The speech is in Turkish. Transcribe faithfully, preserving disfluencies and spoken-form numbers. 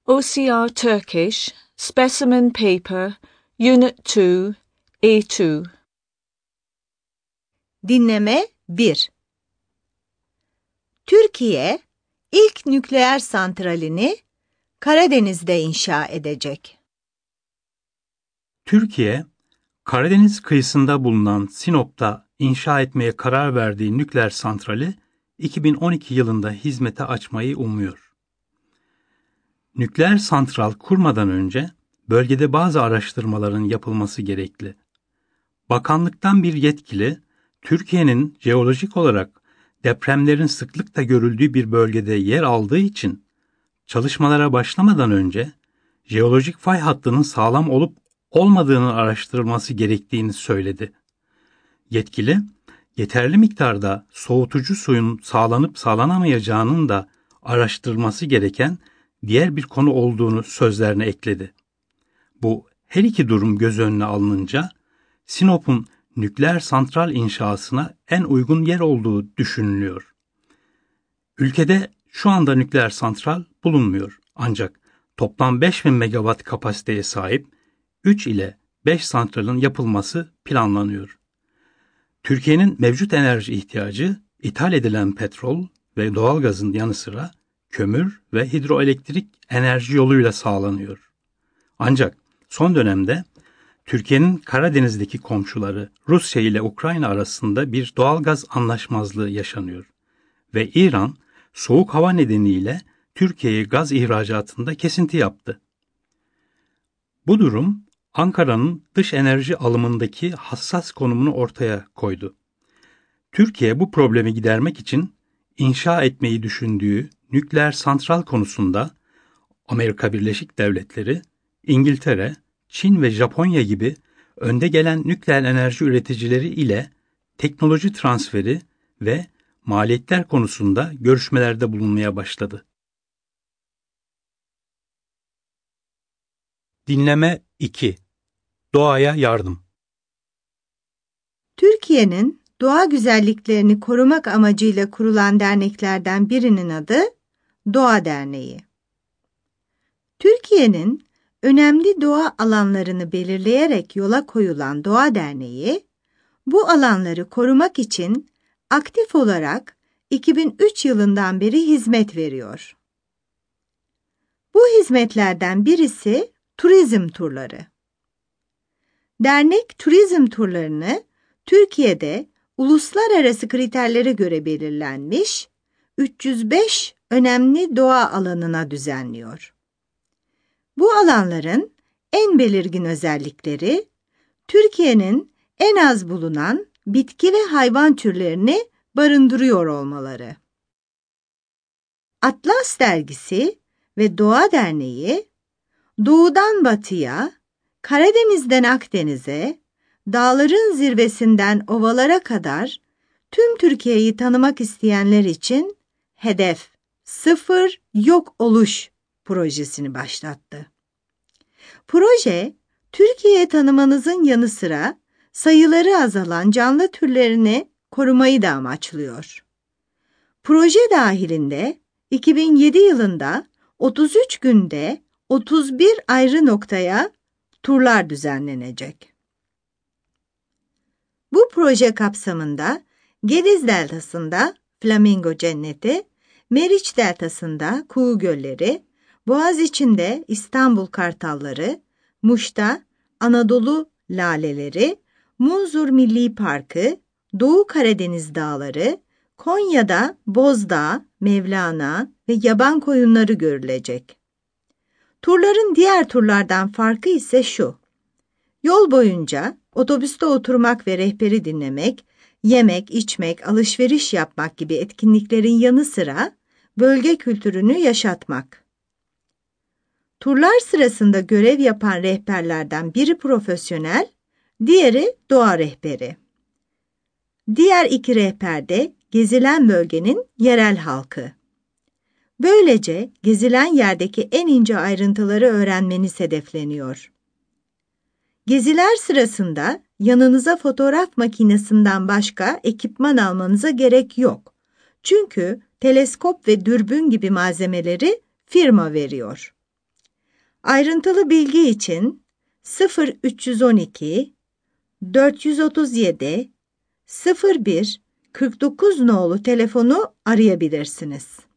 O C R Turkish, Specimen Paper, Unit two, A two. Dinleme bir. Türkiye, ilk nükleer santralini Karadeniz'de inşa edecek. Türkiye, Karadeniz kıyısında bulunan Sinop'ta inşa etmeye karar verdiği nükleer santrali iki bin on iki yılında hizmete açmayı umuyor. Nükleer santral kurmadan önce bölgede bazı araştırmaların yapılması gerekli. Bakanlıktan bir yetkili, Türkiye'nin jeolojik olarak depremlerin sıklıkla görüldüğü bir bölgede yer aldığı için çalışmalara başlamadan önce jeolojik fay hattının sağlam olup olmadığını araştırılması gerektiğini söyledi. Yetkili, yeterli miktarda soğutucu suyun sağlanıp sağlanamayacağının da araştırılması gereken diğer bir konu olduğunu sözlerine ekledi. Bu her iki durum göz önüne alınınca Sinop'un nükleer santral inşasına en uygun yer olduğu düşünülüyor. Ülkede şu anda nükleer santral bulunmuyor. Ancak toplam beş bin megawatt kapasiteye sahip üç ile beş santralın yapılması planlanıyor. Türkiye'nin mevcut enerji ihtiyacı ithal edilen petrol ve doğalgazın yanı sıra kömür ve hidroelektrik enerji yoluyla sağlanıyor. Ancak son dönemde Türkiye'nin Karadeniz'deki komşuları Rusya ile Ukrayna arasında bir doğalgaz anlaşmazlığı yaşanıyor ve İran soğuk hava nedeniyle Türkiye'ye gaz ihracatında kesinti yaptı. Bu durum Ankara'nın dış enerji alımındaki hassas konumunu ortaya koydu. Türkiye bu problemi gidermek için inşa etmeyi düşündüğü nükleer santral konusunda Amerika Birleşik Devletleri, İngiltere, Çin ve Japonya gibi önde gelen nükleer enerji üreticileri ile teknoloji transferi ve maliyetler konusunda görüşmelerde bulunmaya başladı. Dinleme iki. Doğaya yardım. Türkiye'nin doğa güzelliklerini korumak amacıyla kurulan derneklerden birinin adı Doğa Derneği. Türkiye'nin önemli doğa alanlarını belirleyerek yola koyulan Doğa Derneği, bu alanları korumak için aktif olarak iki bin üç yılından beri hizmet veriyor. Bu hizmetlerden birisi turizm turları. Dernek turizm turlarını Türkiye'de uluslararası kriterlere göre belirlenmiş üç yüz beş önemli doğa alanına düzenliyor. Bu alanların en belirgin özellikleri, Türkiye'nin en az bulunan bitki ve hayvan türlerini barındırıyor olmaları. Atlas Dergisi ve Doğa Derneği, doğudan batıya, Karadeniz'den Akdeniz'e, dağların zirvesinden ovalara kadar tüm Türkiye'yi tanımak isteyenler için Hedef Sıfır Yok Oluş projesini başlattı. Proje, Türkiye'yi tanımanızın yanı sıra sayıları azalan canlı türlerini korumayı da amaçlıyor. Proje dahilinde iki bin yedi yılında otuz üç günde otuz bir ayrı noktaya turlar düzenlenecek. Bu proje kapsamında Gediz Deltası'nda Flamingo Cenneti, Meriç Deltası'nda Kuğu Gölleri, Boğaziçi'nde İstanbul Kartalları, Muş'ta Anadolu Laleleri, Munzur Milli Parkı, Doğu Karadeniz Dağları, Konya'da Bozdağ, Mevlana ve yaban koyunları görülecek. Turların diğer turlardan farkı ise şu: yol boyunca otobüste oturmak ve rehberi dinlemek, yemek, içmek, alışveriş yapmak gibi etkinliklerin yanı sıra bölge kültürünü yaşatmak. Turlar sırasında görev yapan rehberlerden biri profesyonel, diğeri doğa rehberi. Diğer iki rehber de gezilen bölgenin yerel halkı. Böylece gezilen yerdeki en ince ayrıntıları öğrenmeniz hedefleniyor. Geziler sırasında yanınıza fotoğraf makinesinden başka ekipman almanıza gerek yok. Çünkü teleskop ve dürbün gibi malzemeleri firma veriyor. Ayrıntılı bilgi için sıfır üç yüz on iki dört yüz otuz yedi sıfır bir kırk dokuz nolu telefonu arayabilirsiniz.